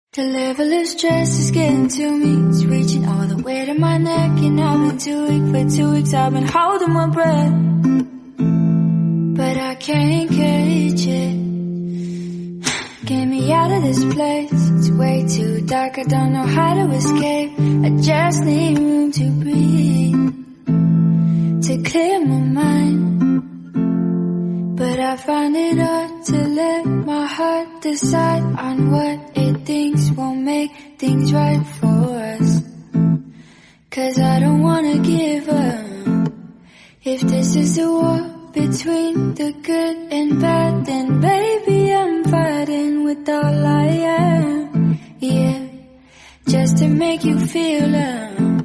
The level of stress is getting to me. It's reaching all the way to my neck, and I've been too weak for 2 weeks. I've been holding my breath, but I can't catch it. Get me out of this place. It's way too dark. I don't know how to escape. I just need room to breathe, to clear my mind. But I find it hard to let my heart decide on what it thinks won't make things right for us. 'Cause I don't wanna give up. If this is a war between the good and bad, then baby I'm fighting with all I am. Yeah, just to make you feel love.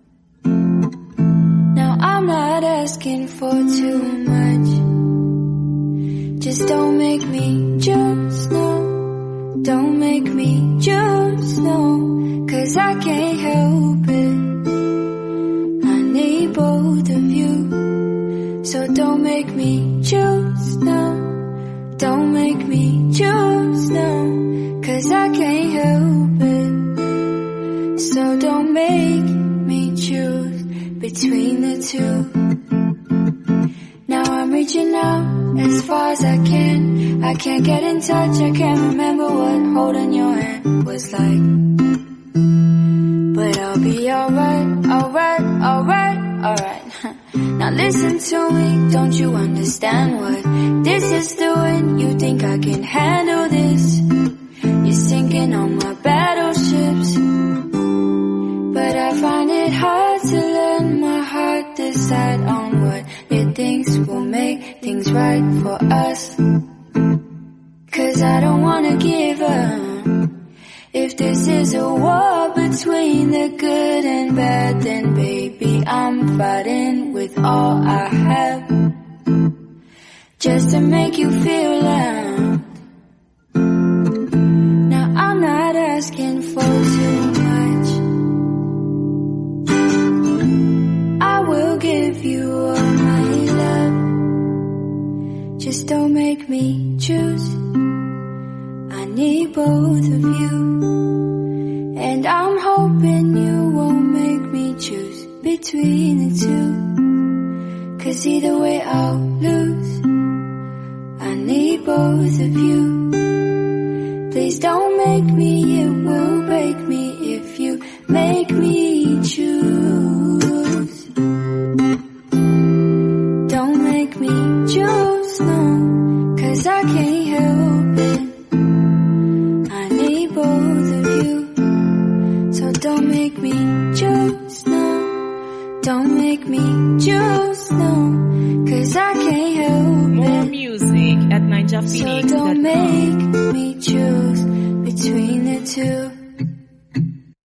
Now I'm not asking for too much. Just don't make me choose, no. Don't make me choose, no. 'Cause I can't help it. I need both of you. So don't make me choose, no. Don't make me choose, no. 'Cause I can't help it. So don't make me choose between the two. Now I'm reaching out as far as I can. I can't get in touch, I can't remember what holding your hand was like. But I'll be alright, alright, alright, alright. Now listen to me, don't you understand what this is doing? You think I can handle this? You're sinking on my battleships. But I find it hard to let my heart decide on what it thinks will make things right for us. 'Cause I don't wanna give up. If this is a war between the good and bad, then baby I'm fighting with all I have, just to make you feel loved. Now I'm not asking for too much. I will give you all my love. Just don't make me choose. I need both of you. And I'm hoping you won't make me choose between the two. 'Cause either way I'll lose. I need both of you. Please don't make me, it will break me if you make me choose. Don't make me choose, no. 'Cause I can't help it. I need both of you. So don't make me choose, no. Don't make me choose, no. 'Cause I can't help More it. music at NigerPhoenix.com. So don't make me choose between the two.